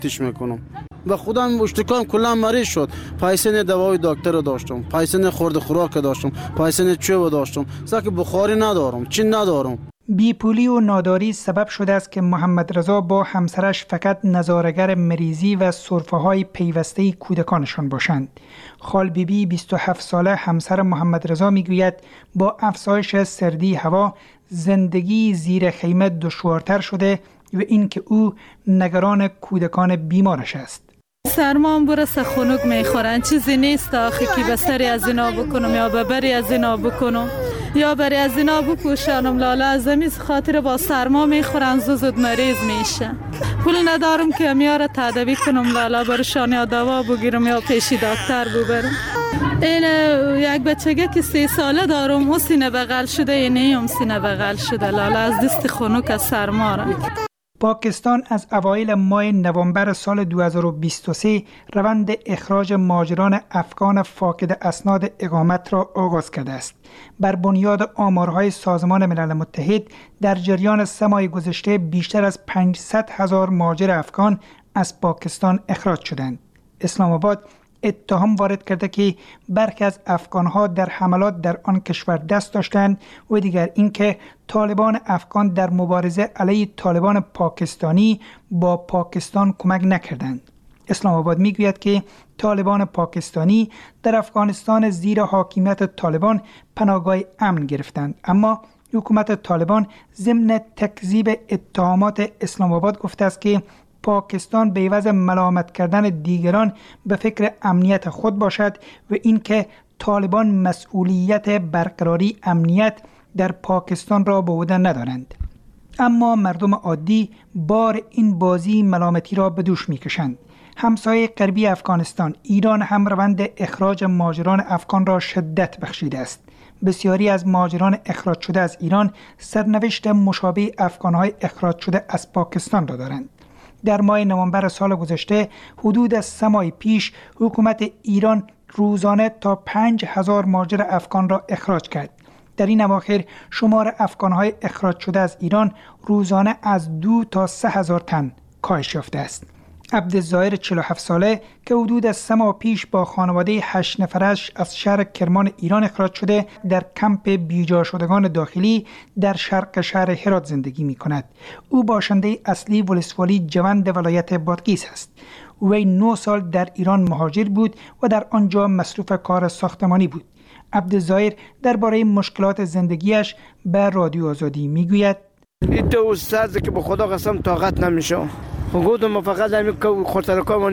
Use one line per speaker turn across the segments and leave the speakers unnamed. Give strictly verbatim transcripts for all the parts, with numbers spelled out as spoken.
تش میکنم و خودم اشتکام کلا مریض شد. پیسه دوای دکتر داشتم، پیسه خورد خوراک داشتم، پیسه چوب داشتم، زاک بخاری ندارم، چی ندارم.
بیپولی و ناداری سبب شده است که محمد رضا با همسرش فقط نظاره‌گر مریضی و سرفه‌های پیوسته کودکانشان باشند. خال بیبی بیست و هفت ساله همسر محمد رضا میگوید با افزایش سردی هوا زندگی زیر خیمه دشوارتر شده و اینکه او نگران کودکان بیمارش است.
سرمان برسه خنک میخورن، چیزی نیست آخی که به سری از اینا بکنم یا به بری از اینا بکنم یا بری از اینا بپوشانم. لاله از امیز خاطر با سرما میخورن، زود مریض میشه. پول ندارم که میاره تداوی کنم لاله برشان یا دوا بگیرم یا پیشی دکتر ببرم. این یک بچگه که سی ساله دارم، او سینه بغل شده، اینه هم سینه بغل شده. لاله از دست خنک از سرما را.
پاکستان از اوایل ماه نوامبر سال دو هزار و بیست و سه روند اخراج مهاجران افغان فاقد اسناد اقامت را آغاز کرده است. بر بنیاد آمارهای سازمان ملل متحد در جریان سه ماه گذشته بیشتر از پانصد هزار مهاجر افغان از پاکستان اخراج شدند. اسلام آباد اتهام وارد کرده که برخی از افغانها در حملات در آن کشور دست داشتند و دیگر اینکه طالبان افغان در مبارزه علیه طالبان پاکستانی با پاکستان کمک نکردند. اسلام آباد میگوید که طالبان پاکستانی در افغانستان زیر حاکمیت طالبان پناهگاه امن گرفتند، اما حکومت طالبان ضمن تکذیب اتهامات اسلام آباد گفته است که پاکستان به عوض ملامت کردن دیگران به فکر امنیت خود باشد و اینکه طالبان مسئولیت برقراری امنیت در پاکستان را به عهده ندارند. اما مردم عادی بار این بازی ملامتی را به دوش میکشند. همسایه غربی افغانستان ایران هم روند اخراج مهاجران افغان را شدت بخشیده است. بسیاری از مهاجران اخراج شده از ایران سرنوشت مشابه افغانهای اخراج شده از پاکستان را دارند. در ماه نوامبر سال گذشته حدود از سه ماه پیش حکومت ایران روزانه تا پنج هزار مهاجر افغان را اخراج کرد. در این اواخر شمار افغانهای اخراج شده از ایران روزانه از دو تا سه هزار تن کاهش یافته است. عبدالظاهر چهل و هفت ساله که حدود از سه ماه پیش با خانواده هشت نفرش از شهر کرمان ایران اخراج شده در کمپ بیجا شدگان داخلی در شرق شهر هرات زندگی می کند. او باشنده اصلی ولسوالی جوند ولایت بادغیس است. وی نه سال در ایران مهاجر بود و در آنجا مصروف کار ساختمانی بود. عبدالظاهر درباره مشکلات زندگیش به رادیو آزادی می گوید:
این تو استاد که به خدا قسم طاقت نمیشه. گفتم فقط همین که خاطرکام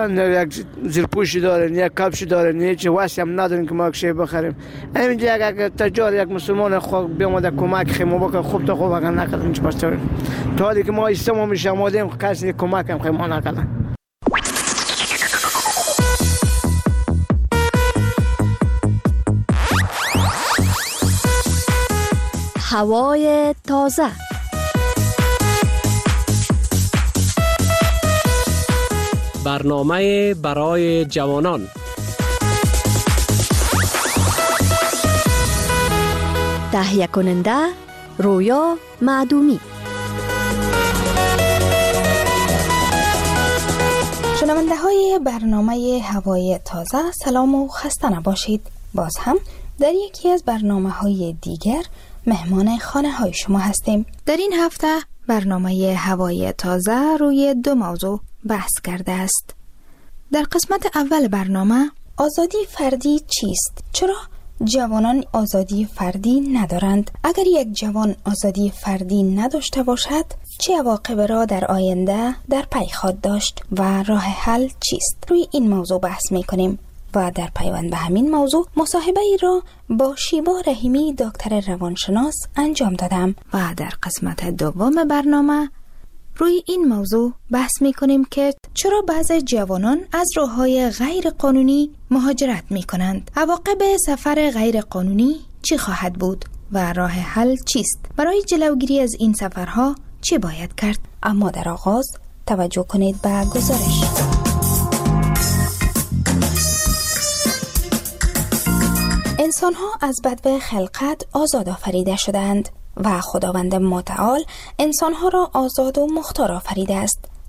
یک زیرپوشی داره، یک کفشی داره، نه چیز واسه هم نداریم که ما چیزی بخریم. همینجا یک تجار یک مسلمان خود بیامده کمک خیمو بکنه، خوب تا خوب اگر نکردن چه پس تا حالی که ما استمو میشه آمادیم کسی کمک هم خیمو نکردن.
هوای تازه.
برنامه برای جوانان.
تهیه کننده رویا معدومی.
شنونده های برنامه هوای تازه، سلام و خسته نباشید. باز هم در یکی از برنامه های دیگر مهمان خانه های شما هستیم. در این هفته برنامه هوای تازه روی دو موضوع بحث کرده است. در قسمت اول برنامه آزادی فردی چیست؟ چرا جوانان آزادی فردی ندارند؟ اگر یک جوان آزادی فردی نداشته باشد چه عواقب را در آینده در پی خواهد داشت و راه حل چیست؟ روی این موضوع بحث می‌کنیم و در پیوند به همین موضوع مصاحبه ای را با شیوا رحیمی دکتر روانشناس انجام دادم و در قسمت دوم برنامه روی این موضوع بحث می کنیم که چرا بعضی جوانان از راه‌های غیر قانونی مهاجرت می کنند؟ عواقب سفر غیر قانونی چی خواهد بود و راه حل چیست؟ برای جلوگیری از این سفرها چی باید کرد؟ اما در آغاز توجه کنید به گزارش. انسان‌ها از بدو خلقت آزاد آفریده شدند و خداوند متعال انسان‌ها را آزاد و مختار آفریده است.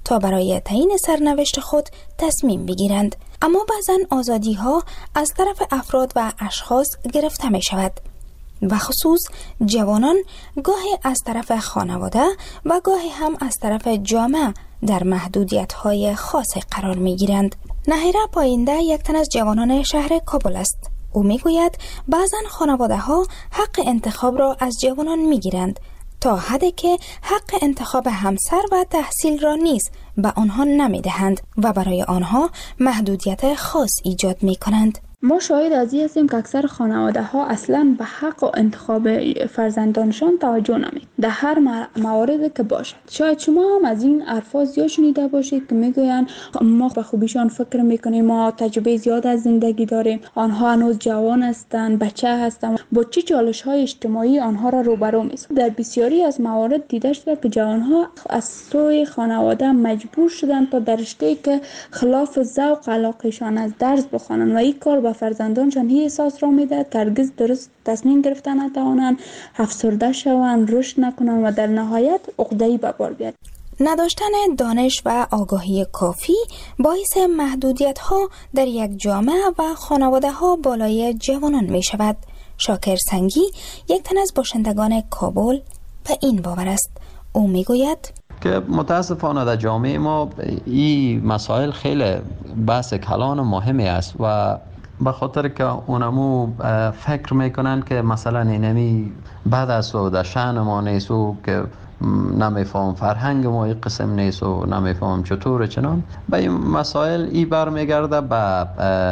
تا برای تعیین سرنوشت خود تصمیم بگیرند. اما بعضن آزادی ها از طرف افراد و اشخاص گرفته می شود و خصوص جوانان گاهی از طرف خانواده و گاهی هم از طرف جامعه در محدودیت های خاص قرار می گیرند. نهیره پاینده یک تن از جوانان شهر کابل است. او می گوید بعضن خانواده ها حق انتخاب را از جوانان می گیرند تا حدی که حق انتخاب همسر و تحصیل را نیز به آنها نمی دهند و برای آنها محدودیت خاص ایجاد می کنند.
ما شاهد از این هستیم که اکثر خانواده ها اصلا به حق و انتخاب فرزندانشان توجه نمی در هر مواردی که باشد. شاید شما هم از این الفاظ زیاد شنیده باشید که میگویند ما به خوبیشان فکر میکنیم، ما تجربه زیاد از زندگی داریم، آنها هنوز جوان هستند، بچه هستند، با چه چالش های اجتماعی آنها را روبرو می‌سازد. در بسیاری از موارد دیده شده که جوانها از سوی خانواده مجبور شدند تا در رشته‌ای که خلاف ذوق علاقه‌شان از درس بخوانند و این کار فرزندانشان هی احساس را میده که هرگز درست تصمیم گرفتن نتوانند، افسرده شوند، رشد نکنند و در نهایت عقده‌ای به بار بیاد.
نداشتن دانش و آگاهی کافی باعث محدودیت ها در یک جامعه و خانواده ها بالای جوانان می شود. شاکر سنگی یک تن از باشندگان کابل به این باور است. او می گوید
که متاسفانه در جامعه ما این مسائل خیلی بحث کلان و مهمی است و به خاطر که اونمو فکر میکنن که مثلا اینمی بد است و در شأن ما نیست و که نمیفهم فرهنگ ما این قسم نیست و نمیفهم چطور چنان به این مسائل ای برمیگرده به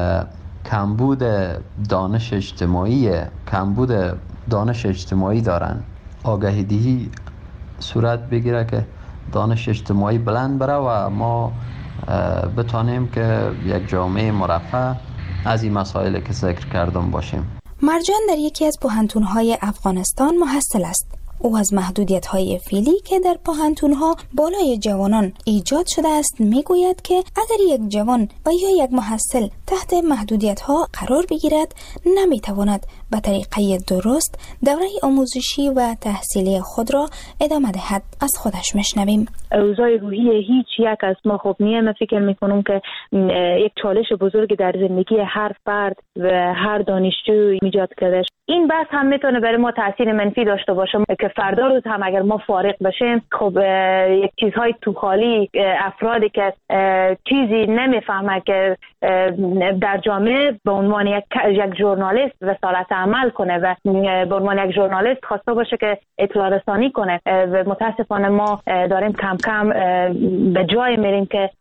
کمبود دانش اجتماعی کمبود دانش اجتماعی دارن. آگاهی دهی صورت بگیره که دانش اجتماعی بلند بره و ما بتانیم که یک جامعه مرفه از این مسائلی که ذکر کردم باشیم.
مرجان در یکی از پوهنتون‌های افغانستان محصل است. او از محدودیت‌های فعلی که در پوهنتون‌ها بالای جوانان ایجاد شده است میگوید که اگر یک جوان و یا یک محصل تحت محدودیت‌ها قرار بگیرد نمیتواند به طریقه درست دوره آموزشی و تحصیلی خود را ادامه دهد. از خودش میشنویم.
اوضاع روحی هیچ یک از ما خوب نیست. من فکر میکنم که یک چالش بزرگ در زندگی هر فرد و هر دانشجو ایجاد کرده. این بحث هم میتونه برای ما تاثیر منفی داشته باشه که فردا روز هم اگر ما فارغ بشیم خب یک چیزهای تو خالی افرادی که چیزی نمیفهمه که در جامعه به عنوان یک یک ژورنالیست رسالت عمل کنه و به عنوان یک ژورنالیست خواسته باشه که اطلاع رسانی کنه و متاسفانه ما داریم کم کم به جای میریم که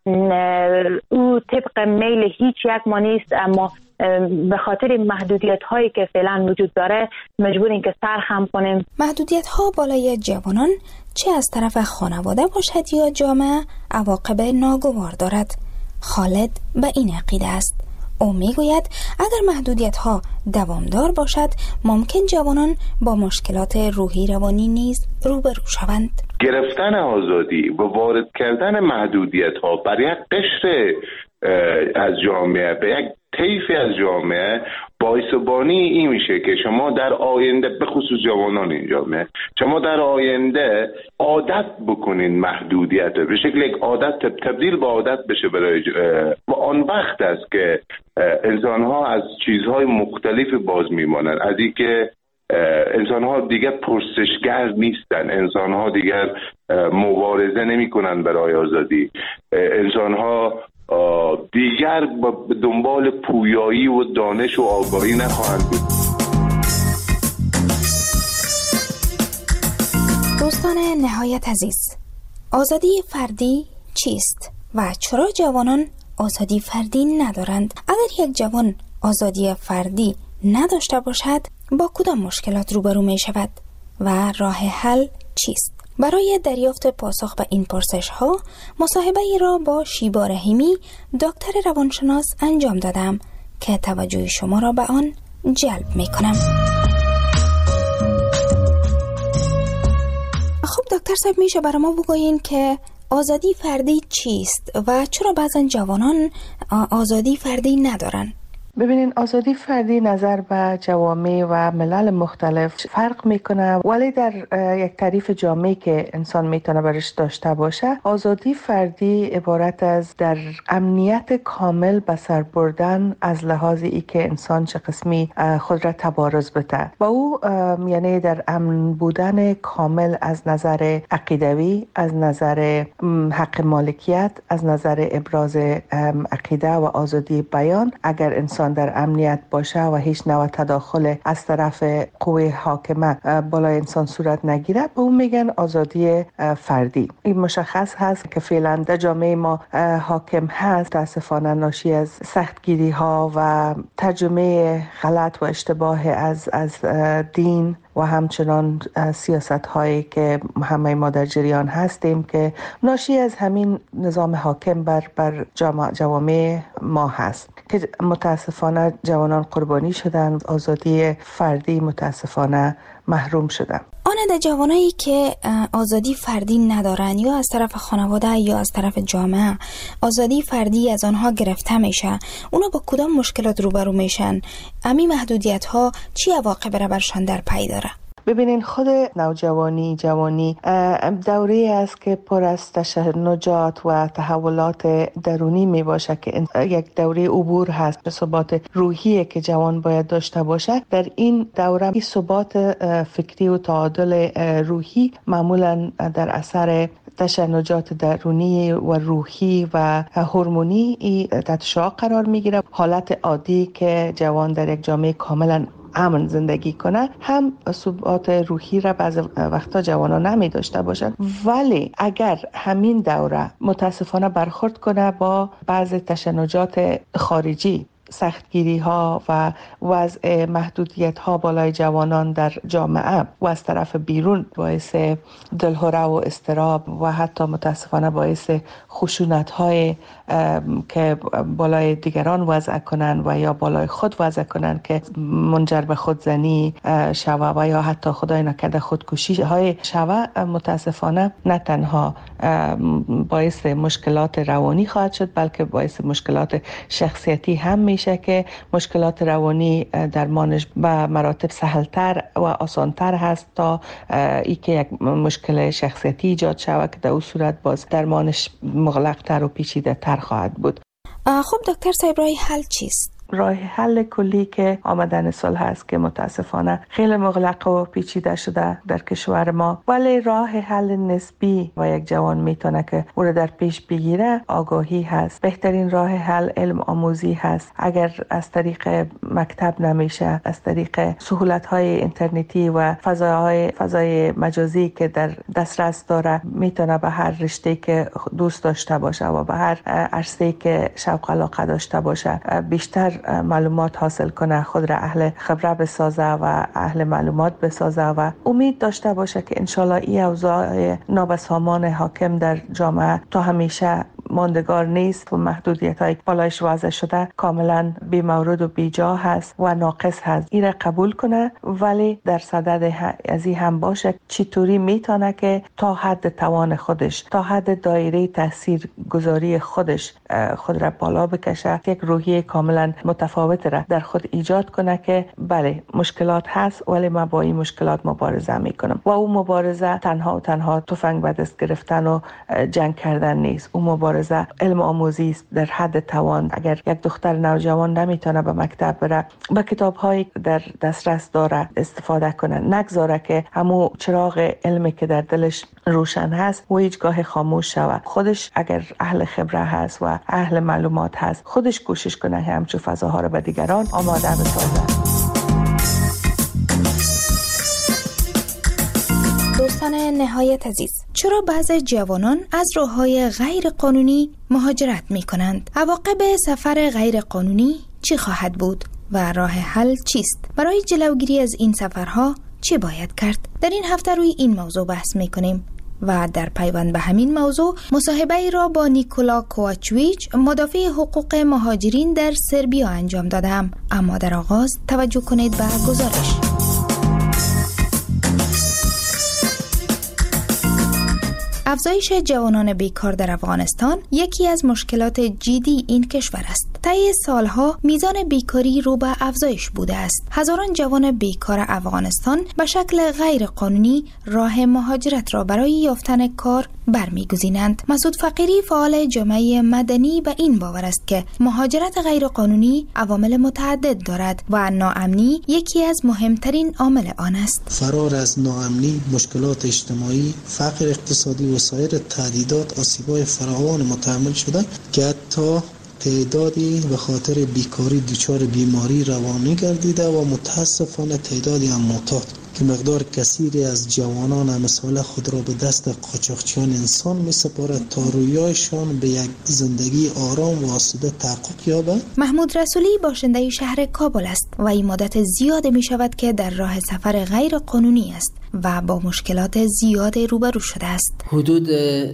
او طبق میل هیچ یک ما نیست، اما به خاطر محدودیت هایی که فعلا وجود داره مجبوریم که سرخم کنیم.
محدودیت ها بالای جوانان چه از طرف خانواده باشد یا جامعه عواقب ناگوار دارد. خالد به این عقیده است. او میگوید اگر محدودیت ها دوامدار باشد ممکن جوانان با مشکلات روحی روانی نیز روبرو شوند.
گرفتن آزادی و وارد کردن محدودیت ها بر یک قشر از جامعه به یک طیفی از جامعه باعث و بانی این میشه که شما در آینده به خصوص جوانان این جامعه شما در آینده عادت بکنین محدودیت به شکل یک عادت تبدیل به عادت بشه برای و آن وقت است که انسان ها از چیزهای مختلف باز میمانند، از این که انسان ها دیگر پرسشگر نیستن، انسان ها دیگر مبارزه نمی کنن برای آزادی، انسان ها دیگر به دنبال پویایی و دانش و آگاهی نخواهند بود.
دوستان نهایت عزیز، آزادی فردی چیست و چرا جوانان آزادی فردی ندارند؟ اگر یک جوان آزادی فردی نداشته باشد با کدام مشکلات روبرو می شود و راه حل چیست؟ برای دریافت پاسخ به این پرسش ها مصاحبه ای را با شیبا رحیمی دکتر روانشناس انجام دادم که توجه شما را به آن جلب می کنم. خب دکتر صاحب، میشه برای ما بگویین که آزادی فردی چیست و چرا بعضن جوانان آزادی فردی ندارن؟
ببینین آزادی فردی نظر به جوامع و ملل مختلف فرق میکنه، ولی در یک تعریف جامعی که انسان میتونه برش داشته باشه، آزادی فردی عبارت از در امنیت کامل به سر بردن از لحاظ ای که انسان چه قسمی خود را تبارز بده و او یعنی در امن بودن کامل از نظر عقیدوی، از نظر حق مالکیت، از نظر ابراز عقیده و آزادی بیان. اگر انسان در امنیت باشه و هیچ نوع تداخل از طرف قوه حاکمه بالای انسان صورت نگیره، به اون میگن آزادی فردی. این مشخص هست که فعلا در جامعه ما حاکم هست متاسفانه ناشی از سختگیری ها و ترجمه غلط و اشتباه از از دین و همچنان سیاست هایی که همه ما در جریان هستیم که ناشی از همین نظام حاکم بر بر جوامع ما هست که متاسفانه جوانان قربانی شدن، آزادی فردی متاسفانه محروم شدن.
آن در جوانایی که آزادی فردی ندارن یا از طرف خانواده یا از طرف جامعه آزادی فردی از آنها گرفته میشه، اونا با کدام مشکلات روبرو میشن؟ امی محدودیت ها چی عواقب را برشان در پی داره؟
ببینین خود نوجوانی جوانی دوره است که پر از تشنجات و تحولات درونی می باشه که یک دوره عبور هست به ثبات روحی که جوان باید داشته باشه. در این دوره این ثبات فکری و تعادل روحی معمولا در اثر تشنجات درونی و روحی و هورمونی تحت شعاع قرار میگیره. حالت عادی که جوان در یک جامعه کاملا امن زندگی کنه هم ثبات روحی را بعض وقتا جوانا نمی داشته باشن، ولی اگر همین دوره متاسفانه برخورد کنه با بعض تشنجات خارجی، سختگیری ها و وضع محدودیت ها بالای جوانان در جامعه و از طرف بیرون باعث دلهره و اضطراب و حتی متاسفانه باعث خشونت های که بالای دیگران وضع کنن و یا بالای خود وضع کنن که منجر به خودزنی شوه و یا حتی خدای نکرده خودکشی های شوه، متاسفانه نه تنها باعث مشکلات روانی خواهد شد بلکه باعث مشکلات شخصیتی هم میشه که مشکلات روانی درمانش به مراتب سهلتر و آسانتر هست تا ای که یک مشکل شخصیتی ایجاد شود که در اون صورت باز درمانش مغلق‌تر و پیچیده‌تر خواهد بود.
خب دکتر صاحب راه حل چیست؟
راه حل کلی که آمدن سال هست که متاسفانه خیلی مغلق و پیچیده شده در کشور ما، ولی راه حل نسبی و یک جوان میتونه که او را در پیش بگیره آگاهی هست. بهترین راه حل علم آموزی هست. اگر از طریق مکتب نمیشه، از طریق سهولت های اینترنتی و فضاهای فضای مجازی که در دسترس داره میتونه به هر رشته که دوست داشته باشه و به هر عرصه‌ای که شوق علاقه داشته باشه بیشتر معلومات حاصل کنه، خود را اهل خبره بسازه و اهل معلومات بسازه و امید داشته باشه که انشالله این اوضاع نابسامان حاکم در جامعه تا همیشه ماندگار نیست و محدودیت های بالایش وضع شده کاملا بی مورد و بی جا هست و ناقص هست. این را قبول کنه، ولی در صدد از این هم باشه چطوری میتونه که تا حد توان خودش، تا حد دایره تاثیر گذاری خودش خود را بالا بکشه، یک روحیه کاملا متفاوت را در خود ایجاد کنه که بله مشکلات هست ولی من با این مشکلات مبارزه میکنم و اون مبارزه تنها و تنها تفنگ به دست گرفتن و جنگ کردن نیست. اون مبارزه علم آموزی است در حد توان. اگر یک دختر نوجوان نمیتونه به مکتب بره، با کتاب‌هایی در دسترس داره استفاده کنه، نگذاره که همون چراغ علمی که در دلش روشن هست و هیچگاه خاموش شود. خودش اگر اهل خبره هست و اهل معلومات هست، خودش کوشش کنه همچون فضاها رو به دیگران آماده بسازه.
دوستان نهایت عزیز، چرا بعضی جوانان از راه‌های غیر قانونی مهاجرت می کنند؟ عواقب سفر غیر قانونی چی خواهد بود و راه حل چیست؟ برای جلوگیری از این سفرها چی باید کرد؟ در این هفته روی این موضوع بحث می کنیم و در پیوند به همین موضوع مصاحبه ای را با نیکولا کوواچویچ، مدافع حقوق مهاجرین در سربیا انجام دادم. اما در آغاز توجه کنید به گزارش. افزایش جوانان بیکار در افغانستان یکی از مشکلات جدی این کشور است. طی سالها میزان بیکاری رو به افزایش بوده است. هزاران جوان بیکار افغانستان به شکل غیر قانونی راه مهاجرت را برای یافتن کار برمیگزینند. مسعود فقیری فعال جامعه مدنی به این باور است که مهاجرت غیر قانونی عوامل متعدد دارد و ناامنی یکی از مهمترین عامل آن است.
فرار از ناامنی، مشکلات اجتماعی، فقر اقتصادی و سایر تهدیدات آسیب‌های فراوان متحمل شده که حتی تعدادی به خاطر بیکاری دچار بیماری روانی گردیده و متاسفانه تعدادی هم معتاد که مقدار کثیری از جوانان امثال خود را به دست قاچاقچیان انسان می سپارد تا رویایشان به یک زندگی آرام و آسوده تحقق یابد.
محمود رسولی باشنده شهر کابل است و این مدت زیاد می شود که در راه سفر غیر قانونی است و با مشکلات زیاد روبرو شده است.
حدود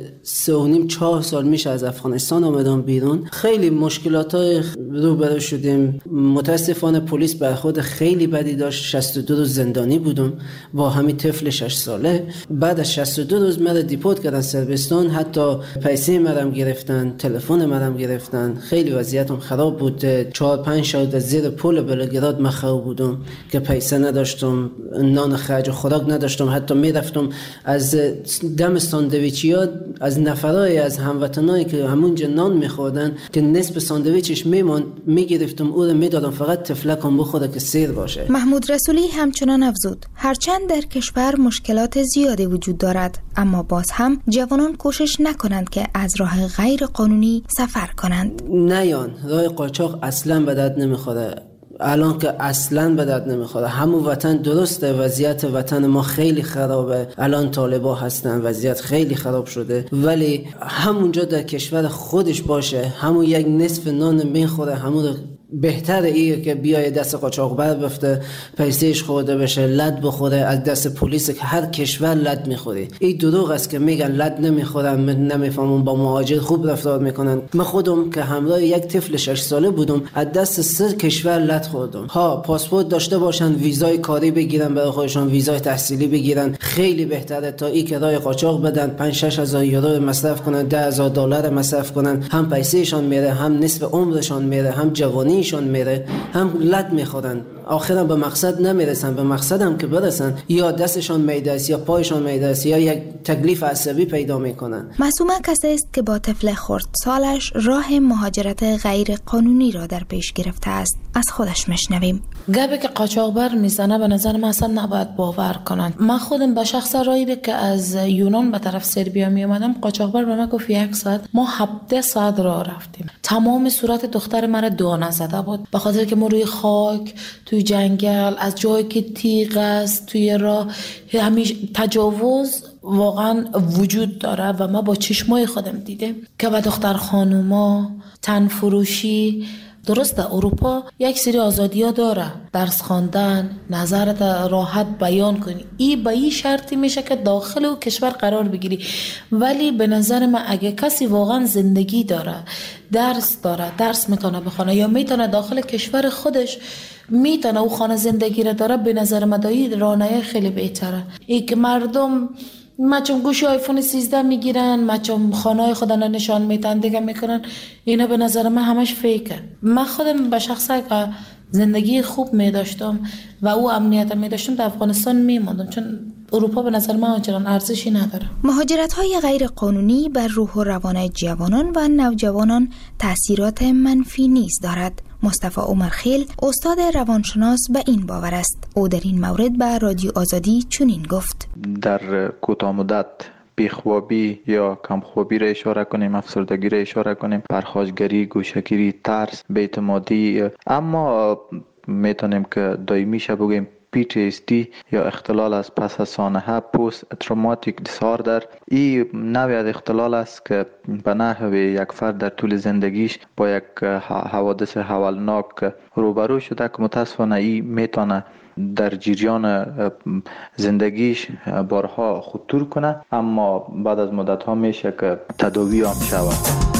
سه و نیم چهار سال میشه از افغانستان آمدم بیرون. خیلی مشکلات های روبرو شدیم. متاسفانه پلیس برخورد خیلی بدی داشت. شصت و دو روز زندانی بودم با همین طفل شش ساله. بعد از شصت و دو روز مرا دیپورت کردن سربستان. حتی پیسه مرا گرفتن، تلفن مرا گرفتن. خیلی وضعیتم خراب بود. چهار پنج شب از زیر پل بلگراد مخروب بودم که پیسه نداشتم، نان خرج و خوراک نداشتم. حتی میرفتم از دم ساندویچیا از نفرای از هموطنایی که همونجا نان میخوردن که نصف ساندویچش میموند میگرفتم او رو میدادم فقط تفلکم بخوره که سیر باشه.
محمود رسولی همچنان افزود هرچند در کشور مشکلات زیادی وجود دارد اما باز هم جوانان کوشش نکنند که از راه غیر قانونی سفر کنند.
نیان راه قاچاق اصلا به درد نمیخوره. الان که اصلا به درد نمیخوره. همون وطن درسته، وضعیت وطن ما خیلی خرابه. الان طالبا هستن، وضعیت خیلی خراب شده، ولی همونجا در کشور خودش باشه همون یک نصف نان میخوره، همون بهتره ایه که بیای دست قاچاقبر بفته، پیسهش خورده بشه، لد بخوره از دست پلیس که هر کشور لد میخوری. این دروغ است که میگن لد نمیخورن، نمیفهمون با مهاجر خوب رفتار میکنن. من خودم که همراه یک طفل شش ساله بودم از دست سه کشور لد خوردم. ها پاسپورت داشته باشن، ویزای کاری بگیرن برای خودشون، ویزای تحصیلی بگیرن، خیلی بهتره تا این که راه قاچاق بدن، پنج شش هزار یورو مصرف کنن، ده هزار دلار مصرف کنن. هم پیسهشون میره، هم نصف عمرشون میره، هم جوانی شون میره، هم لد میخورن. آخرا به مقصد نمیرسن. به مقصد هم که برسن یا دستشان میدرس یا پایشان میدرس یا یک تکلیف عصبی پیدا میکنن.
معصومه کسی است که با طفل خرد سالش راه مهاجرت غیر قانونی را در پیش گرفته است. از خودش میشنویم.
گبه که قاچاقبر میزنه به نظر من اصلا نباید باور کنن. من خودم به شخص رایی که از یونان به طرف سربیا می اومدم، قاچاقبر به من گفت یک ساعت. ما هفده ساعت راه رفتیم. تمام صورت دختر من دانه زده بود به خاطر که ما روی خاک، توی جنگل، از جایی که تیغ است توی راه، همیشه تجاوز واقعا وجود داره و ما با چشمای خودم دیدم که به دختر خانوما تن فروشی. درست در اروپا یک سری آزادی ها داره، درس خواندن، نظرت راحت بیان کنی. ای به این شرطی میشه که داخل او کشور قرار بگیری. ولی به نظر من اگه کسی واقعا زندگی داره، درس داره، درس میتونه بخونه یا میتونه داخل کشور خودش میتونه او خانه زندگی را داره، به نظر من دایی رانه خیلی بهتره. ای که مردم مچم گوشی آیفون سیزده میگیرن، مچم خانه خودن رو نشان میتن دیگه میکنن، اینا به نظر من همش فیکه. من خودم به شخصه که زندگی خوب میداشتم و او امنیت میداشتم در افغانستان میماندم، چون اروپا به نظر من آنچنان ارزشی نداره.
مهاجرت‌های غیر قانونی بر روح و روان جوانان و نوجوانان تأثیرات منفی نیز دارد. مصطفی عمرخیل استاد روانشناس به این باور است. او در این مورد به رادیو آزادی چنین گفت:
در کوتاه مدت بیخوابی یا کمخوابی را اشاره کنیم، افسردگی را اشاره کنیم، پرخاشگری، گوشه‌گیری، ترس، بی‌اعتمادی، اما میتونیم که دائمیشه بگیم پی تی اس دی یا اختلال از پس از سانحه، پست تروماتیک دیساردر. این نوعی از اختلال است که به نحو یک فرد در طول زندگیش با یک حوادث هولناک روبرو شده که متاسفانه این میتونه در جریان زندگیش بارها خطور کنه، اما بعد از مدت ها میشه که تداوی هم شود.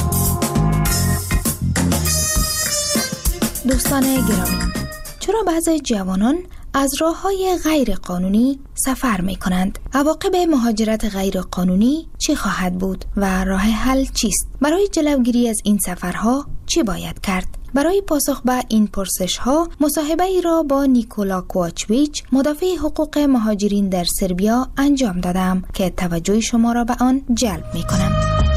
دوستان گرامی، چرا بعضی جوانان از راه‌های غیر قانونی سفر می‌کنند؟ عواقب مهاجرت غیر قانونی چی خواهد بود و راه حل چیست؟ برای جلوگیری از این سفرها چی باید کرد؟ برای پاسخ به این پرسش ها مصاحبه ای را با نیکولا کوواچویچ، مدافع حقوق مهاجرین در سربیا انجام دادم که توجه شما را به آن جلب می کنم.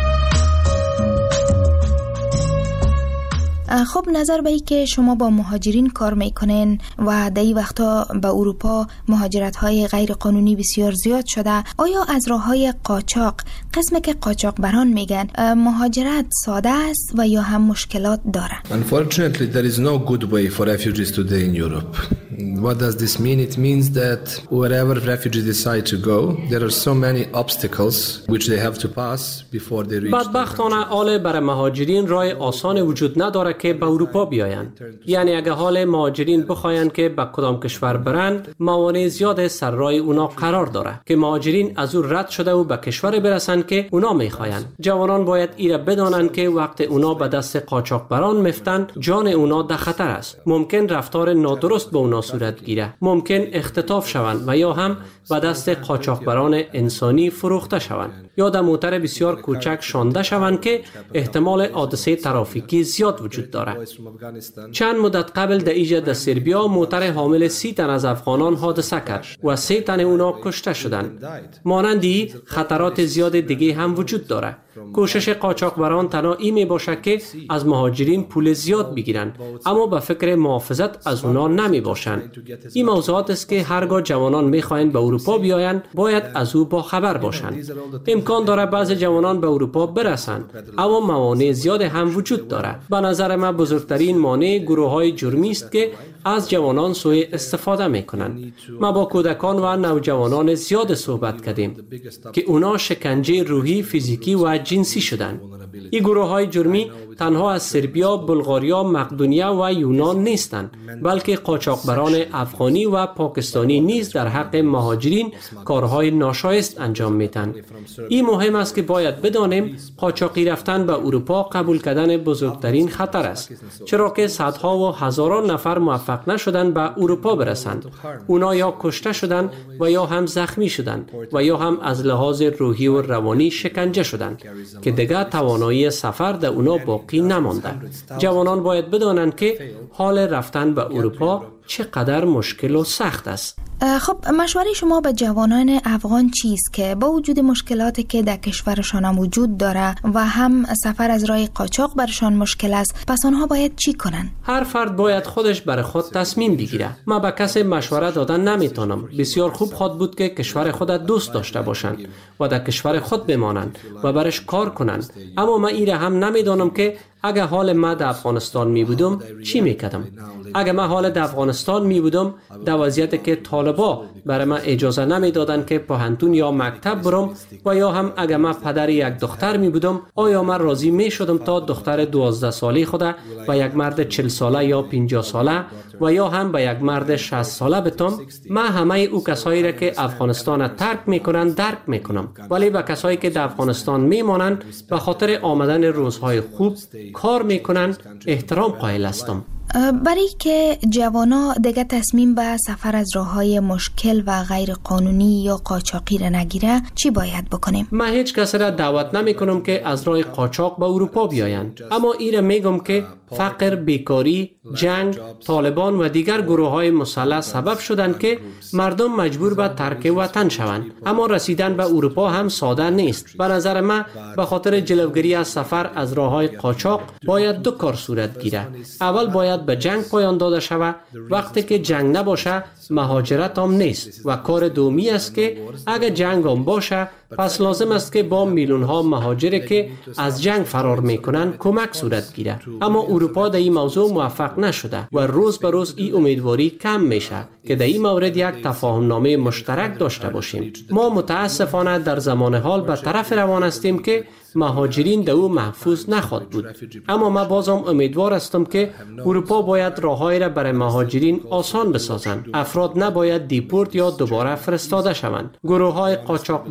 خب نظر به ای که شما با مهاجرین کار میکنین و در این وقتا به اروپا مهاجرت های غیر قانونی بسیار زیاد شده، آیا از راه های قاچاق، قسم که قاچاق بران میگن، مهاجرت ساده است و یا هم مشکلات داره؟
Unfortunately, there is no good way for refugees today in Europe. What does this mean? It means that wherever refugees decide to go, there are so many obstacles which they have to pass before they reach.
بدبختانه حال برای مهاجرین راه آسان وجود نداره که به اروپا بیایند. یعنی اگه حال مهاجرین بخواین که به کدام کشور برند، موانع زیاد سر راه اونا قرار داره که مهاجرین از او رد شده و به کشور برسن که اونا میخواین. جوانان باید ایره بدانند که وقت اونا به دست قاچاقبران مفتن، جان اونا در خطر است. ممکن رفتار نادرست به اونا صورت گیره، ممکن اختطاف شوند و یا هم به دست قاچاقبران انسانی فروخته شوند یا در موتر بسیار کوچک شانده شوند که احتمال حادثه ترافیکی زیاد وجود دارد. چند مدت قبل در ایجاد در سربیا موتر حامل سی تن از افغانان حادثه کرد و سه تن اونا کشته شدند. مانندی خطرات زیاد دیگه هم وجود داره. کوشش قاچاقبران تنها این می باشه که از مهاجرین پول زیاد بگیرن، اما به فکر محافظت از اونا نمی باشن. این موضوعات است که هرگاه جوانان می خواهند به اروپا بیاین باید از او با خبر باشند. امکان داره بعضی جوانان به اروپا برسند، اما موانع زیاد هم وجود داره. به نظر من بزرگترین مانع گروه های جرمی است که از جوانان سوء استفاده می کنند. ما با کودکان و نوجوانان زیاد صحبت کردیم که اونا شکنجه روحی، فیزیکی و جنسی شدند. این گروه های جرمی تنها از سربیا، بلغاریا، مقدونیه و یونان نیستند، بلکه قاچاقبران افغانی و پاکستانی نیز در حق مهاجرین کارهای ناشایست انجام میدن. این مهم است که باید بدانیم قاچاقی رفتن به اروپا قبول کردن بزرگترین خطر است، چرا که صدها و هزاران نفر موفق نشدند به اروپا برسند. اونا یا کشته شدند و یا هم زخمی شدند و یا هم از لحاظ روحی و روانی شکنجه شدند که دیگر توانایی سفر در اونا باقی نمانده. جوانان باید بدانند که حال رفتن به اروپا چقدر مشکل و سخت است.
خب مشوره شما به جوانان افغان چیست که با وجود مشکلاتی که در کشورشان هم وجود داره و هم سفر از راه قاچاق برشان مشکل است، پس آنها باید چی کنن؟
هر فرد باید خودش برای خود تصمیم بگیره. ما به کسی مشوره دادن نمیتونم. بسیار خوب خود بود که کشور خود دوست داشته باشند و در کشور خود بمانند و برش کار کنند. اما من ایره هم نمیدونم که اگه حال ما در افغانستان می بودم چی میکردم. اگه من حال در افغانستان می بودم در وضعیتی که طالبا برای من اجازه نمی دادن که پانتون یا مکتب برم و یا هم اگه من پدر یک دختر می بودم، آیا من راضی می شدم تا دختر دوازده ساله خود و یک مرد چهل ساله یا پنجاه ساله و یا هم به یک مرد شصت ساله بتم؟ من همه او کسایی را که افغانستان ترک میکنن درک میکنم، ولی به کسایی که در افغانستان میمانند به خاطر آمدن روزهای خوب کار میکنن احترام قائل هستم.
برای که جوانا دیگه تصمیم به سفر از راههای مشکل و غیر قانونی یا قاچاقی را نگیره چی باید بکنیم؟
من هیچ کس را دعوت نمی کنم که از راه قاچاق به اروپا بیایند، اما ایره میگم که فقر، بیکاری، جنگ، طالبان و دیگر گروه های مسلح سبب شدند که مردم مجبور به ترک وطن شوند. اما رسیدن به اروپا هم ساده نیست. به نظر من به خاطر جلوگیری از سفر از راه های قاچاق باید دو کار صورت گیره. اول باید به جنگ پایان داده شود. وقتی که جنگ نباشه مهاجرت هم نیست و کار دومی است که اگر جنگ هم باشه پس لازم است که با میلیون ها مهاجری که از جنگ فرار میکنن کمک صورت گیره. اما اروپا در این موضوع موفق نشده و روز به روز این امیدواری کم میشه که در این مورد یک تفاهم نامه مشترک داشته باشیم. ما متاسفانه در زمان حال به طرف روان هستیم که مهاجرین در او محفوظ نخواهد بود. اما من بازم امیدوار هستم که اروپا باید راههایی را برای مهاجرین آسان بسازند. افراد نباید دیپورت یا دوباره فرستاده شوند. گروه های قاچاقبران نباید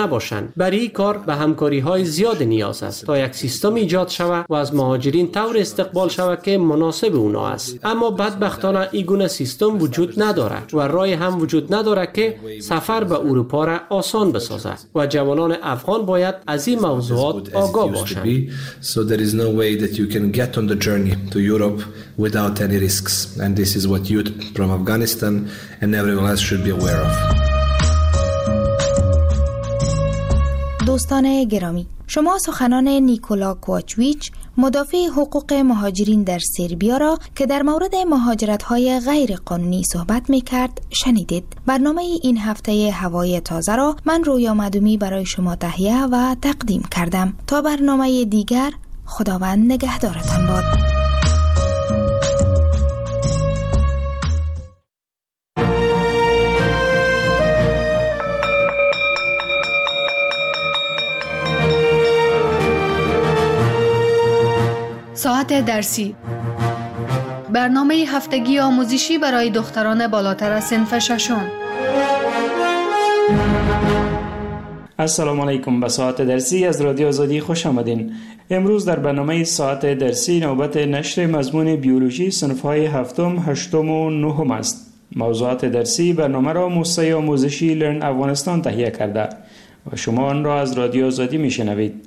نباشند. برای این کار به همکاری های زیاد نیاز است تا یک سیستم ایجاد شود و از مهاجرین طور استقبال شود که مناسب اونا است. اما بدبختانه این گونه سیستم وجود ندارد و راه هم وجود ندارد که سفر به اروپا را آسان بسازد و جوانان افغان باید از این موضوعات آگاه باشند.
So there is no way that you can get on the journey to Europe without any risks, and this is what youth from Afghanistan and everyone else should be aware of.
دوستان گرامی، شما سخنان نیکولا کوچویچ مدافع حقوق مهاجرین در سربیا را که در مورد مهاجرت‌های غیر قانونی صحبت می‌کرد شنیدید. برنامه این هفته هوای تازه را من رویا مدومی برای شما تهیه و تقدیم کردم. تا برنامه دیگر، خداوند نگهدارتان باد.
ساعت درسی، برنامه هفتگی آموزشی برای دختران بالاتر از صنف ششم.
السلام علیکم. به ساعت درسی از رادیو آزادی خوش آمدین. امروز در برنامه ساعت درسی نوبت نشر مضمون بیولوژی صنف‌های هفتم، هشتم و نهم است. موضوعات درسی برنامه را موسسه آموزشی لرن افغانستان تهیه کرده و شما آن را از رادیو آزادی میشنوید.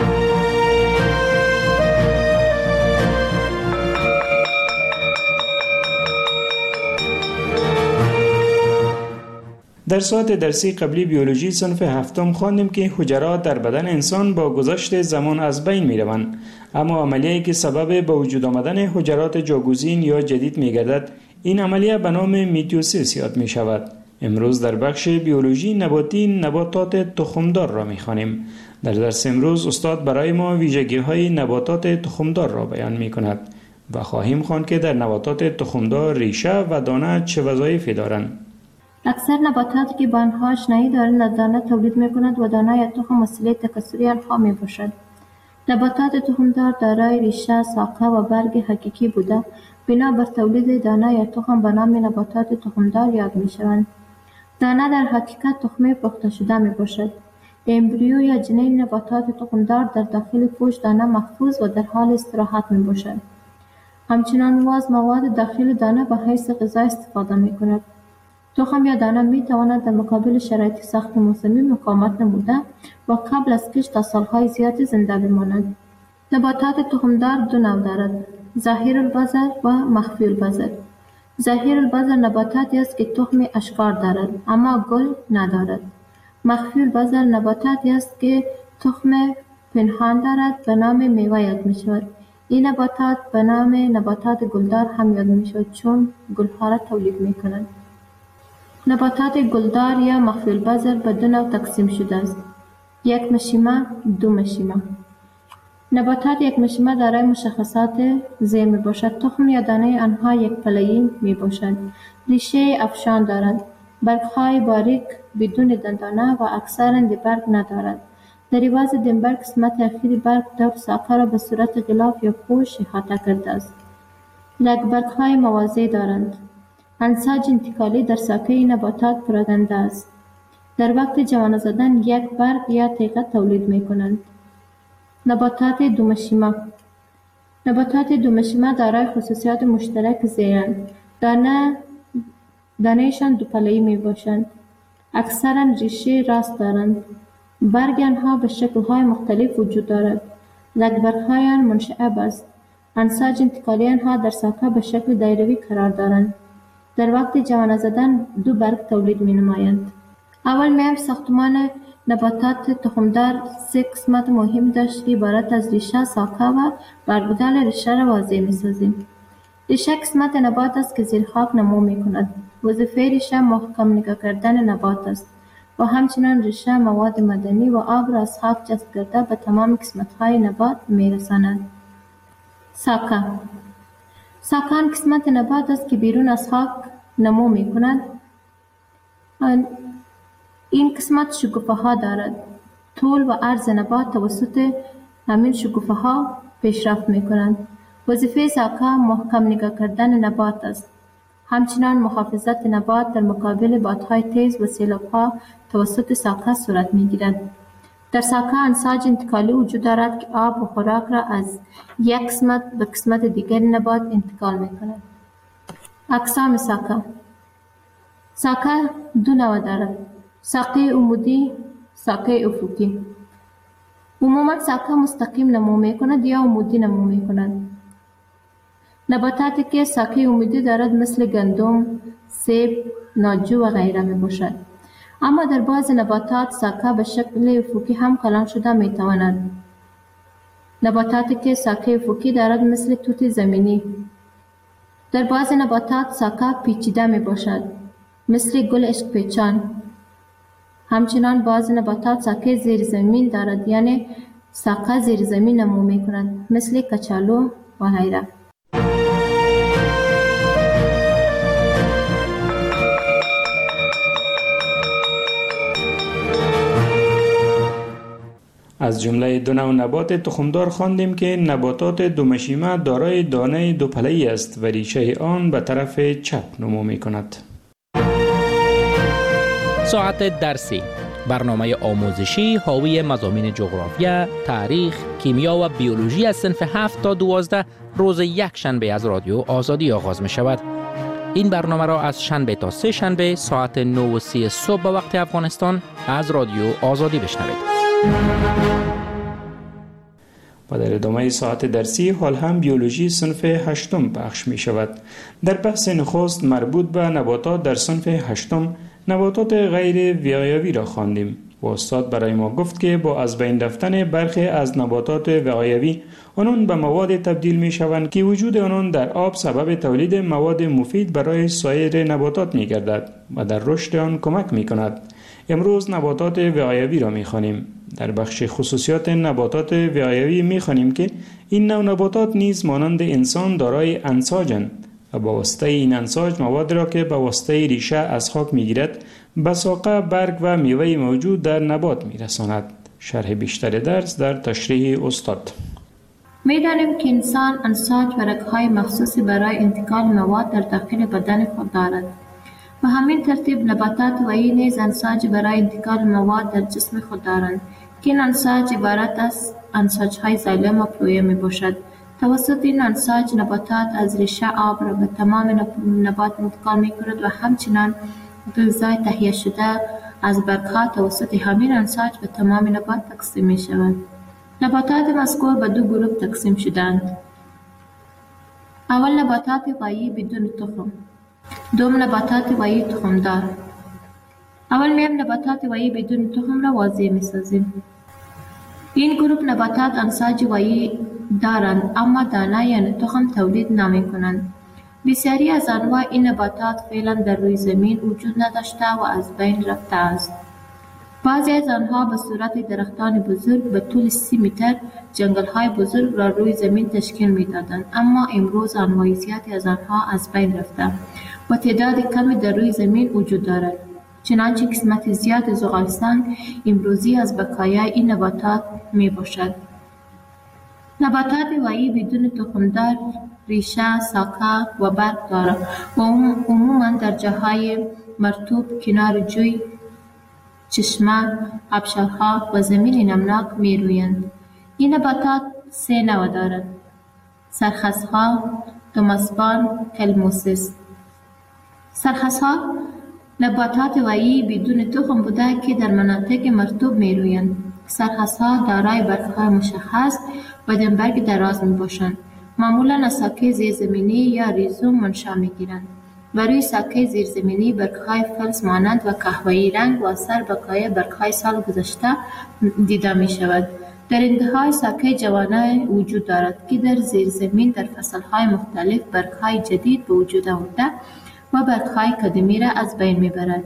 در ساعت درسی قبلی بیولوژی صنف هفتم خواندیم که حجرات در بدن انسان با گذشت زمان از بین می روند، اما عملیه‌ای که سبب به وجود آمدن حجرات جاگزین یا جدید می گردد، این عملیه به نام میتوسیس یاد می شود. امروز در بخش بیولوژی نباتی نباتات تخمدار را می خوانیم. در درس امروز استاد برای ما ویژگی‌های نباتات تخمدار را بیان می کند و خواهیم خواند که در نباتات تخمدار ریشه و دانه چه وظایفی دارند.
اکثر نباتاتی که به آنها آشنایی دارند از دانه تولید می‌کنند و دانه یا تخم وسیله تکثری آنها می‌باشد. نباتات تخمدار دارای ریشه، ساقه و برگ حقیقی بوده بنا بر تولید دانه یا تخم به نام نباتات تخمدار یاد می‌شوند. دانه در حقیقت تخمه پخته شده می‌باشد. امبریو یا جنین نباتات تخمدار در داخل پوست دانه محفوظ و در حال استراحت می‌باشد. همچنان واز مواد داخل دانه به حیث غذا استفاده می‌کند. تخم یا دانه می تواند در مقابل شرایط سخت موسمی مقاومت نموده و قبل از کشت تا سالهای زیادی زنده بماند. نباتات تخمدار دو نوع دارد: ظاهر البذر و مخفی البذر. ظاهر البذر نباتاتی است که تخم اشکار دارد اما گل ندارد. مخفی البذر نباتاتی است که تخم پنهان دارد به نام میوه یاد می شود. این نباتات به نام نباتات گلدار هم یاد می شود چون گلها را تولید می کنند. نباتات گلدار یا مخفی البذر به دو نوع تقسیم شده است: یک مشیمه، دو مشیمه. نباتات یک مشیمه دارای مشخصات زیر می باشد. تخم یا دانه آنها یک پله‌ای می باشد. ریشه افشان دارند. برگ‌های باریک بدون دندانه و اکثراً برگ ندارد. در عوض دنبر قسمت اخیر برگ دور ساقه را به صورت غلاف یا پوش احاطه کرده است. برگ‌های موازی دارند. انساج انتقالی در ساقه نباتات پراکنده است. در وقت جوانه زدن یک برگ یا تیغه تولید می کنند. نباتات دومشیمه. نباتات دومشیمه دارای خصوصیات مشترک زیرند. دانه دانهشان دو پله‌ای می باشند. اکثرا ریشه راست دارند. برگ آنها به شکل‌های مختلف وجود دارد. لگبرگ‌های آن منشعب است. انساج انتقالی آنها در ساقه به شکل دایروی قرار دارند. در وقت جوانه زدن دو برگ تولید می نمایند. اول میم ساختمان نباتات تخمدار سه قسمت مهم داشت که عبارت از ریشه، ساقه و برگ بودن ریشه را واضح می سازیم. ریشه قسمت نبات است که زیر خاک نمو می کند. وظیفه ریشه محکم نگاه کردن نبات است و همچنان ریشه مواد معدنی و آب را از خاک جذب کرده به تمام قسمت های نبات می رساند. ساقه ساقه آن قسمت نبات است که بیرون از خاک نمو می کند. این قسمت شکوفه ها دارد. طول و عرض نبات توسط همین شکوفه ها پیشرفت می کنند. وظیفه ساقه محکم نگاه کردن نبات است. همچنان محافظت نبات در مقابل بادهای تیز و سیلاب‌ها توسط ساقه صورت می‌گیرد. در ساقه انساج انتقالی وجود دارد که آب و خوراک را از یک قسمت به قسمت دیگر نبات انتقال می‌کند. اقسام ساقه: ساقه دو نوع دارد: ساقه عمودی، ساقه افقی. عموما ساقه مستقیم نمو می‌کند یا عمودی نمو می‌کند. نباتاتی که ساقه عمودی دارد مثل گندم، سیب، ناجو و غیره می باشد. اما در بعض نباتات ساقه به شکل افقی هم کلان شده می تواند. نباتاتی که ساقه افقی دارد مثل توت زمینی. در بعض نباتات ساقه پیچیده می باشد مثل گل عشق پیچان. همچنان بعض نباتات ساقه زیر زمین دارد، یعنی ساقه زیر زمین نمو می کند مثل کچالو و غیره.
از جمله دو نوع نبات تخمدار خواندیم که نباتات دومشیمه دارای دانه دوپله‌ای است و ریشه آن به طرف چپ نمو می کند.
ساعت درسی، برنامه آموزشی حاوی مضامین جغرافیا، تاریخ، کیمیا و بیولوژی از صنف هفت تا دوازده روز یک شنبه از رادیو آزادی آغاز می شود. این برنامه را از شنبه تا سه شنبه ساعت نه و سی صبح به وقت افغانستان از رادیو آزادی بشنوید.
و در ادامه ساعت درسی حال هم بیولوژی صنف هشتم پخش می شود. در بحث نخست مربوط به نباتات در صنف هشتم نباتات غیر وقایوی را خواندیم و استاد برای ما گفت که با از بین رفتن برخی از نباتات وقایوی آنان به مواد تبدیل می شوند که وجود آنان در آب سبب تولید مواد مفید برای سایر نباتات می گردد و در رشد آن کمک می کند. امروز نباتات وقایوی را می خوانیم. در بخش خصوصیات نباتات وقایوی می خوانیم که این نوع نباتات نیز مانند انسان دارای انساجند و با واسطه این انساج مواد را که با واسطه ریشه از خاک می گیرد به ساقه، برگ و میوه موجود در نبات می رساند. شرح بیشتر درس در تشریح استاد.
می دانیم که انسان انساج و رگ‌های مخصوصی برای انتقال مواد در داخل بدن خود دارد. و همین ترتیب نباتات وحی نیز انساج برای انتقال مواد در جسم خود دارند که این انساج عبارت از انساج‌های زایلم و پلویه می باشد. توسط این انساج نباتات از ریشه آب را به تمام نبات انتقال می کند و همچنان غذای تهیه شده از برگ‌ها توسط همین انساج به تمام نبات تقسیم می شود. نباتات مذکور به دو گروه تقسیم شدند. اول نباتات وحی بدون تخم، دوم نباتات وحی تخمدار. اول میم نباتات وحی بدون تخم را واضح می سازیم. این گروه نباتات انساج وحی دارند اما دانه یعنی تخم تولید نمی کنند. بسیاری از انواع این نباتات فعلا در روی زمین وجود نداشته و از بین رفته است. بعضی از آنها به صورت درختان بزرگ به طول سی متر جنگل های بزرگ را روی زمین تشکیل می دادند، اما امروز انواع زیادی از آنها از بین رفته و تعداد کمی در روی زمین وجود دارد. چنانچه قسمت زیاد زغالستان امروزی از بقایای این نباتات می باشد. نباتات وحی بدون تخمدار ریشه، ساقه و برگ دارد و عموما در جاهای مرطوب، کنار جوی، چشمه، آبشارها و زمین نمناک می رویند. این نباتات سه نوع دارد: سرخسها، دوماسپان، کلموسیس. سرخسها نباتات وحی بدون تخم بوده که در مناطق مرطوب می رویند. سرخسها دارای برگ‌های مشخص و دمبرگ دراز می باشند. معمولا از ساقه زیرزمینی یا ریزوم منشأ می گیرند و روی ساقه زیرزمینی برگ‌های فلز مانند و قهوه‌ای رنگ و اثر بقای برگ‌های سال گذشته دیده می شود. در انتهای ساقه جوانه وجود دارد که در زیرزمین در فصل‌های مختلف برگ‌های جدید به وجود آورده و برگ‌های قدیمی را از بین می برد.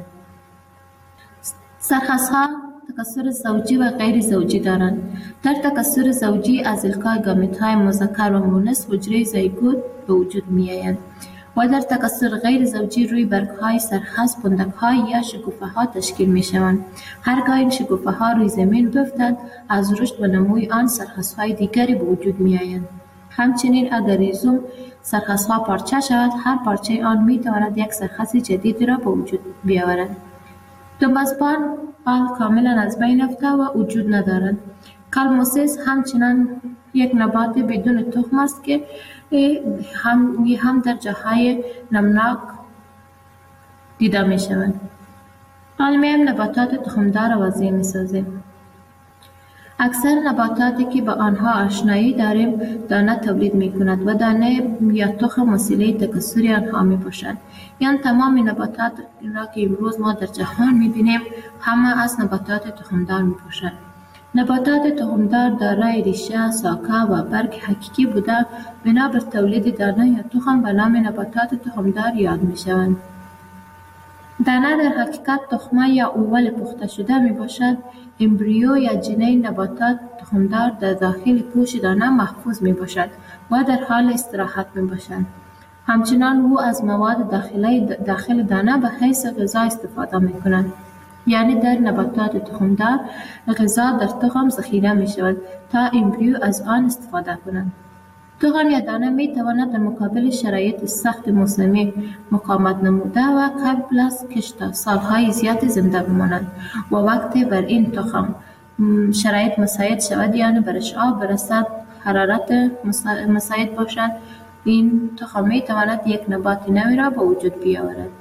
سرخسها تکثر زوجی و غیر زوجی دارند. در تکثر زوجی از القای گامیت‌های مذکر و مؤنث حجره زیگوت به وجود می‌آیند و در تکثر غیر زوجی روی برگ‌های سرخس پندک‌های یا شکوفه‌ها تشکیل می‌شوند. هرگاه این شکوفه‌ها روی زمین بیفتند، از رشد و نموی آن سرخس‌های دیگری به وجود می‌آیند. همچنین اگر ریزوم سرخسها پارچه شود، هر پارچه آن می تواند یک سرخس جدید را به وجود بیاورد. دنبالسپان آل کاملا از بین رفته و وجود ندارند. کالموسیس همچنان یک نبات بدون تخم است که هم هم در جاهای نمناک دیده می شود. علمیم نباتات تخمدار وضعی می سازیم. اکثر نباتاتی که با آنها آشنایی داریم دانه تولید می کند و دانه یا تخم وسیله تکثر آنها می باشد. یعنی تمام نباتات را که امروز ما در جهان می بینیم همه از نباتات تخمدار می باشد. نباتات تخمدار دارای ریشه، ساقه و برگ حقیقی بوده بنا بر تولید دانه یا تخم به نام نباتات تخمدار یاد می شوند. دانه در حقیقت تخمه یا اول پخته شده می باشد. امبریو یا جنین نباتات تخمدار در داخل پوش دانه محفوظ می باشد و در حال استراحت می باشد. همچنان او از مواد داخلی داخل دانه به حیث غذا استفاده می کند. یعنی در نباتات تخمدار غذا در تخم ذخیره می شود تا امبریو از آن استفاده کنند. تخم یا دانه می تواند در مقابل شرایط سخت موسمی مقاومت نموده و قبل از کشت سالهای زیاد زنده بماند و وقتی بر این تخم شرایط مساعد شود، یعنی برش آب برسد، حرارت مساعد باشد، این تخم می تواند یک نبات نوی را به وجود بیاورد.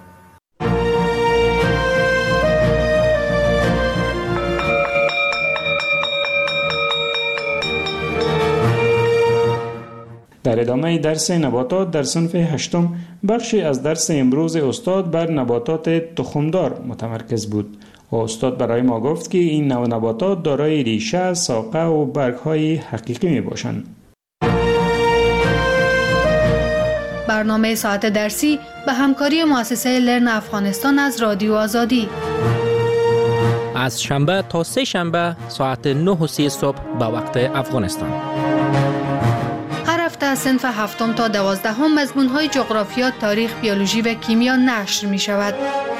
در ادامه درس نباتات در صنف هشتم بخشی از درس امروز استاد بر نباتات تخمدار متمرکز بود و استاد برای ما گفت که این نوع نباتات دارای ریشه، ساقه و برگ‌های حقیقی می باشند.
برنامه ساعت درسی به همکاری مؤسسه لرن افغانستان از رادیو آزادی
از شنبه تا سه شنبه ساعت نه و سی صبح به وقت افغانستان.
از صنف هفتم تا دوازدهم مضمون‌های جغرافیا، تاریخ، بیولوژی و کیمیا نشر می شود.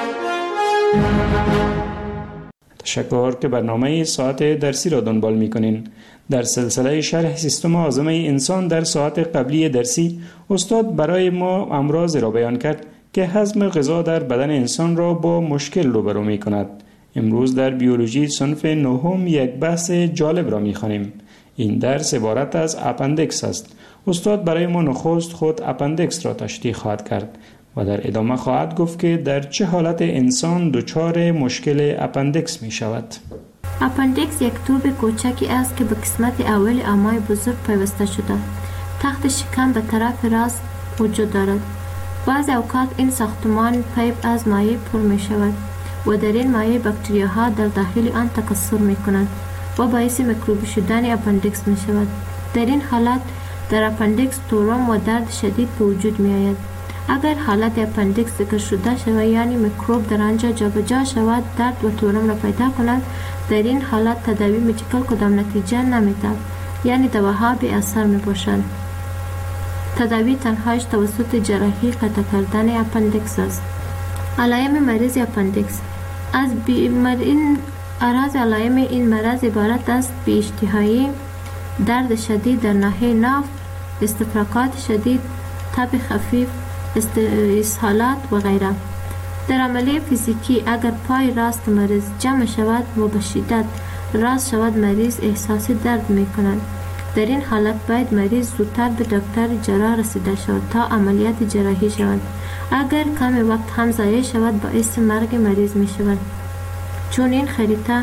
تشکر که برنامه ساعت درسی را دنبال می کنین. در سلسله شرح سیستم هاضمه انسان در ساعت قبلی درسی استاد برای ما امراض را بیان کرد که هضم غذا در بدن انسان را با مشکل روبرو می کند. امروز در بیولوژی صنف نهم یک بحث جالب را می خوانیم. این درس عبارت از اپندکس است. استاد برای ما نخست خود اپندکس را تشریح خواهد کرد و در ادامه خواهد گفت که در چه حالت انسان دچار مشکل اپندکس می شود.
اپندکس یک توب کوچکی است که به قسمت اول امعای بزرگ پیوسته شده. تخت شکم به طرف راست وجود دارد. بعض اوقات این ساختمان پیپ از مایع پر می شود و در این مایع باکتریاها در داخل آن تکثر می کنند و باعث میکروبی شدن اپندکس می شود. در این حالت در اپندکس تورم و درد شدید به وجود می آید. اگر حالت اپندکس ذکر شده شود، یعنی میکروب در آنجا جابجا شود، درد و تورم را پیدا کند، در این حالت تداوی مدیکال کدام نتیجه نمی‌دهد، یعنی دواها بی اثر می باشند. تداوی تنهایش توسط جراحی قطع کردن اپندکس است. علائم مریض اپندکس از این اعراض علائم این مرض عبارت است بی اشتهایی، درد شدید در ناحیه ناف، استفراغات شدید، تب خفیف، اسهالات و غیره. در عملیه فیزیکی اگر پای راست مریض جمع شود و به شدت راست شود، مریض احساس درد می کند. در این حالت باید مریض زودتر به دکتر جراح رسیده شود تا عملیات جراحی شود. اگر کم وقت هم ضایع شود باعث مرگ مریض می شود، چون این خریطه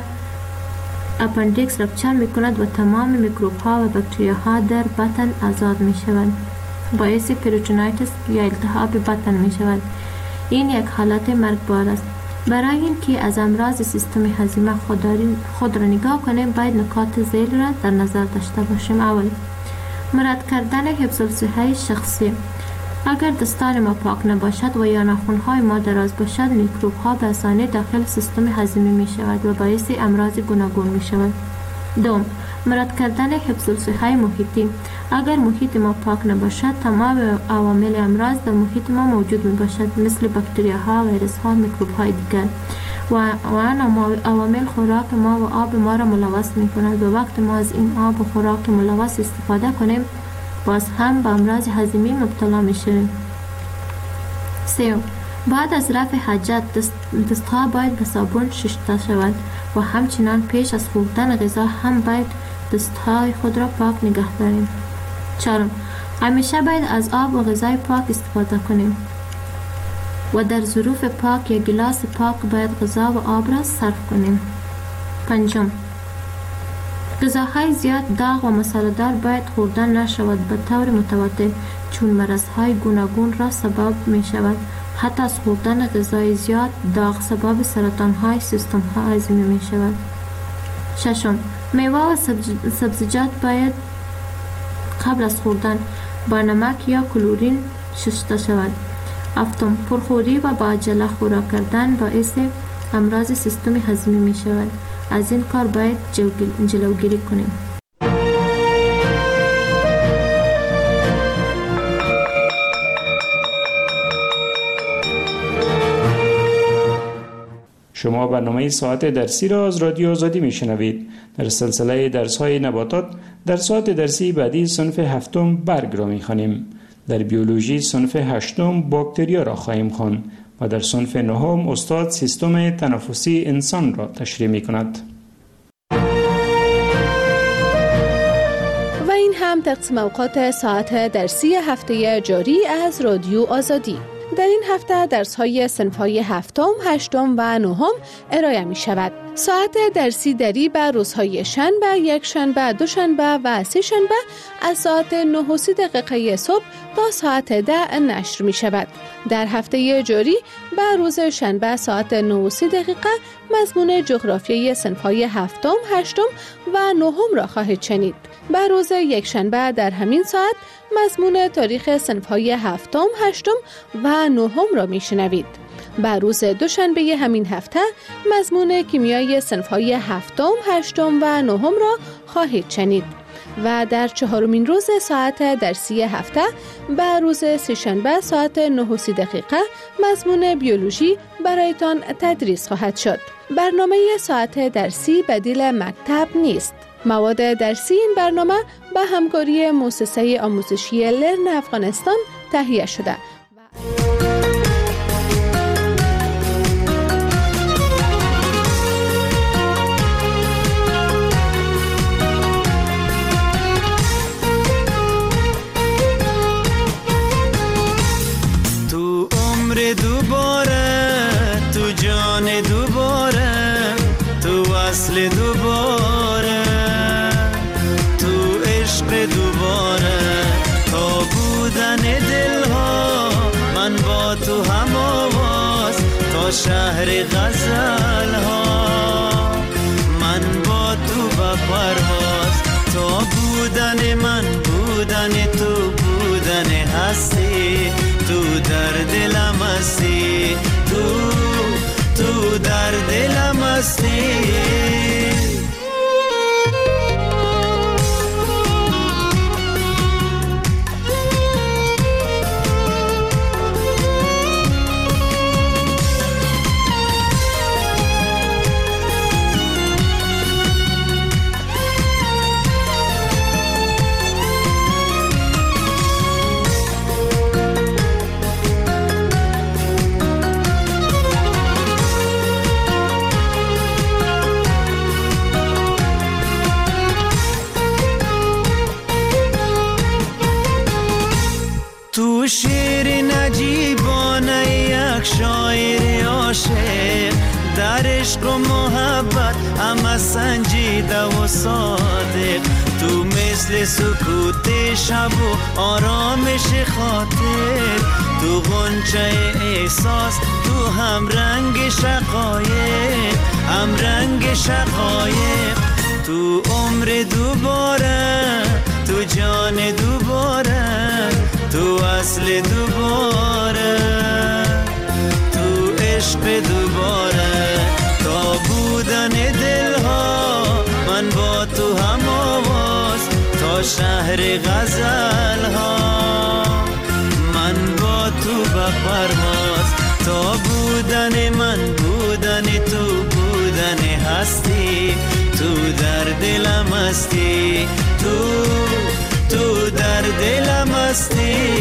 اپندکس رپچر می کند و تمام میکروب ها و باکتریا ها در بطن آزاد می شوند. باعث پریتونایتس یا التهاب بطن می شود. این یک حالت مرگبار است. برای اینکه از امراض سیستم هضمی خود را نگاه کنیم باید نکات ذیل را در نظر داشته باشیم. اول، مراد کردن حفظ الصحه شخصی. اگر دستان ما پاک نباشد و یا ناخن‌های ما دراز باشد، میکروب‌ها به آسانی داخل سیستم هضمی می شود و باعث امراض گوناگون می شود. دوم، مراد کردن حفظ الصحه محیطی. اگر محیط ما پاک نباشد، تمام عوامل امراض در محیط ما موجود می باشد، مثل باکتریاها، ویروس‌ها، میکروب‌های دیگر و آن عوامل خوراک ما و آب ما را ملوث می کند و وقت ما از این آب و خوراک ملوث استفاده کنیم، باز هم به امراض هضمی مبتلا میشویم. سیوم، بعد از رفع حاجت دست، دستها باید به صابون شسته شود و همچنان پیش از خوردن غذا هم باید دستهای خود را پاک نگه داریم. چهارم، همیشه باید از آب و غذای پاک استفاده کنیم و در ظروف پاک یا گلاس پاک باید غذا و آب را صرف کنیم. پنجم، غذاهای زیاد داغ و مساله‌دار باید خوردن نشود به طور متواتر، چون مرضهای گوناگون را سبب می شود. حتی از خوردن غذای زیاد داغ سبب سرطانهای سیستم ها هضمی می شود. ششم، میوه و سبزیجات باید قبل از خوردن با نمک یا کلورین شسته شود. هفتم، پرخوری و با عجله خوراک کردن باعث امراض سیستم هضمی می شود. از این کار باید جلوگیری کنیم.
شما برنامه ساعت درسی را از رادیو آزادی میشنوید. در سلسله درس‌های نباتات در ساعت درسی بعدی صنف هفتم برگ را می‌خوانیم. در بیولوژی صنف هشتم باکتریا را خواهیم خواند و در صنف نهم استاد سیستم تنفسی انسان را تشریح می‌کند.
و این هم تقسیم اوقات ساعت درسی هفته جاری از رادیو آزادی. در این هفته درس‌های صنف‌های هفتم، هشتم و نهم ارائه می شود. ساعت درسی دری به روزهای شنبه، یک شنبه، دو شنبه و سه شنبه از ساعت نه و سی دقیقه صبح تا ساعت ده نشر می شود. در هفته جاری به روز شنبه ساعت نه و سی دقیقه مضمون جغرافیای صنف‌های هفتم، هشتم و نهم را خواهید شنید. به روز یک شنبه در همین ساعت مضمون تاریخ صنف‌های هفتم، هشتم و نهم را میشنوید. به روز دوشنبه همین هفته مضمون کیمیای صنف‌های هفتم، هشتم و نهم را خواهید شنید. و در چهارمین روز ساعت درسی هفته به روز سه‌شنبه ساعت نه و سی دقیقه مضمون بیولوژی برایتان تدریس خواهد شد. برنامه ساعت درسی بدیل مکتب نیست. مواد درسی این برنامه به همکاری مؤسسه آموزشی لرن افغانستان تهیه شده.
تو عمر دوباره، تو جان دوباره، تو وصل دوباره، دوباره تا بودن دلها من با تو هم آواز، تا شهر غزل ها من با تو به پرواز، تا بودن من بودن تو بودن هستی، تو در دلم هستی، تو تو در دلم هستی. تو شیر نجیبانه یک شاعر عاشق، در عشق و محبت همه سنجیده و صادق، تو مثل سکوت شب و آرامش خاطر، تو غنچه احساس، تو هم رنگ شقایق، هم رنگ شقایق، تو عمر دوباره، تو جان دوباره، تو اصل دوباره، تو عشق دوباره، تا بودن دلها من با تو هم آواز، تا شهر غزل ها من با تو به پرواز، تا بودن من بودن تو بودن هستی، تو در دلم هستی، تو تو در دلم هستی